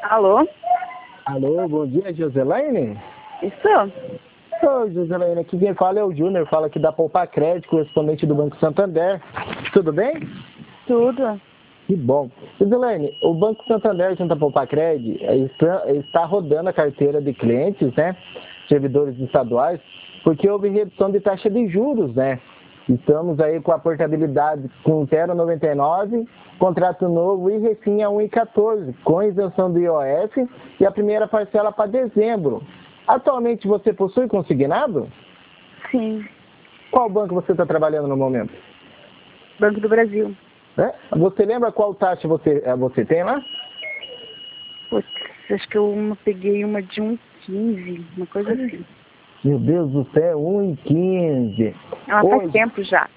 Alô? Alô, bom dia, Joselaine? Isso? Oi, Joselaine, aqui quem fala é o Júnior, fala aqui da Poupa Crédito, correspondente do Banco Santander. Tudo bem? Tudo. Que bom. Joselaine, o Banco Santander, junto à Poupa Crédito, está rodando a carteira de clientes, né? Servidores estaduais, porque houve redução de taxa de juros, né? Estamos aí com a portabilidade com 0,99, contrato novo e refim a 1,14, com isenção do IOF e a primeira parcela para dezembro. Atualmente você possui consignado? Sim. Qual banco você está trabalhando no momento? Banco do Brasil. Você lembra qual taxa você tem lá? Putz, acho que eu peguei uma de 1,15, uma coisa assim. Meu Deus do céu, 1,15. Faz tempo já.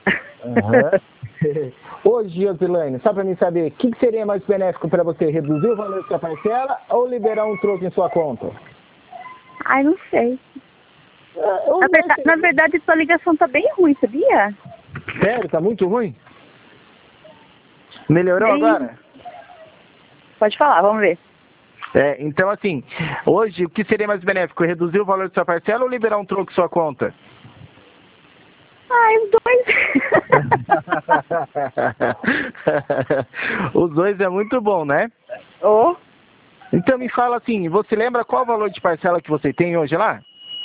Hoje, Joselaine, só para mim saber, o que seria mais benéfico para você? Reduzir o valor da sua parcela ou liberar um troco em sua conta? Ai, não sei. Na verdade, sua ligação tá bem ruim, sabia? Sério? Tá muito ruim? Melhorou agora? Pode falar, vamos ver. Então, assim, hoje, o que seria mais benéfico? Reduzir o valor da sua parcela ou liberar um troco em sua conta? Os dois. Os dois é muito bom, né? Então me fala assim, você lembra qual o valor de parcela que você tem hoje lá?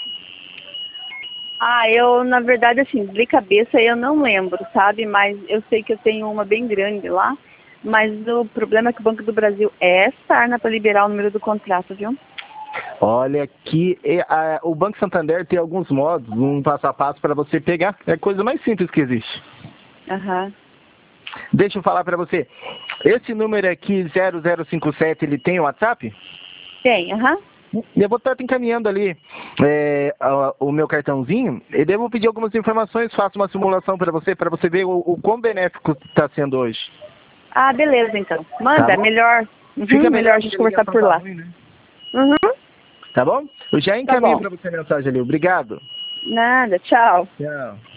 Eu, na verdade, assim, de cabeça eu não lembro, sabe? Mas eu sei que eu tenho uma bem grande lá. Mas o problema é que o Banco do Brasil é sarna para liberar o número do contrato, viu? Olha que o Banco Santander tem alguns modos, um passo a passo para você pegar. É a coisa mais simples que existe. Deixa eu falar para você. Esse número aqui, 0057, ele tem WhatsApp? Tem, Eu vou estar te encaminhando ali o meu cartãozinho. E devo pedir algumas informações, faço uma simulação para você ver o quão benéfico está sendo hoje. Beleza, então. Manda, é melhor. Fica melhor a gente conversar por lá. Ruim, né? Tá bom? Eu já encaminho para você a mensagem ali. Obrigado. Nada, tchau. Tchau.